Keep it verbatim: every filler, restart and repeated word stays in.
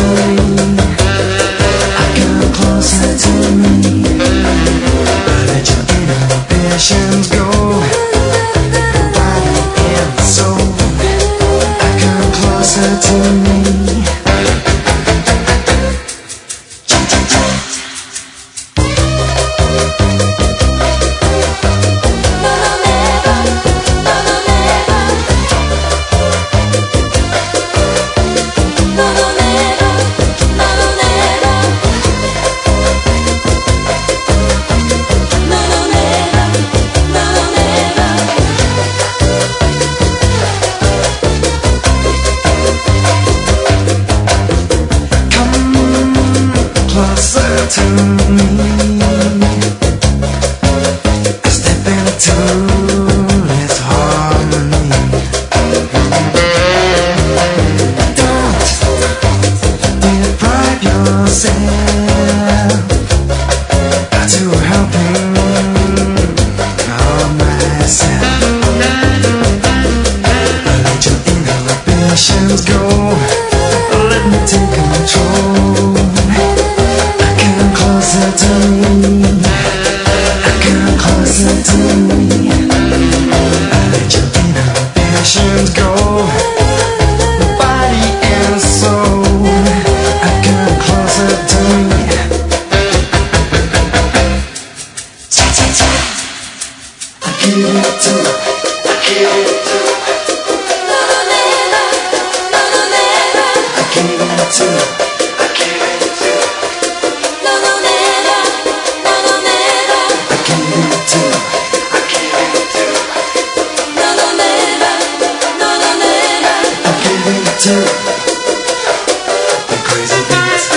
me. I come closer to me. I let your inhibitions go. Body and soul. I come closer to me. Closer to me. Step into this harmony. Don't deprive yourself to helping of myself. Let your inhibitions go. Let me take control. Closer to me, I come closer to me. I let your inhibitions go, body and soul. I come closer to me. Cha cha cha. I give it to, I give it to. No no never, no no never. I give it to. To the crazy beats.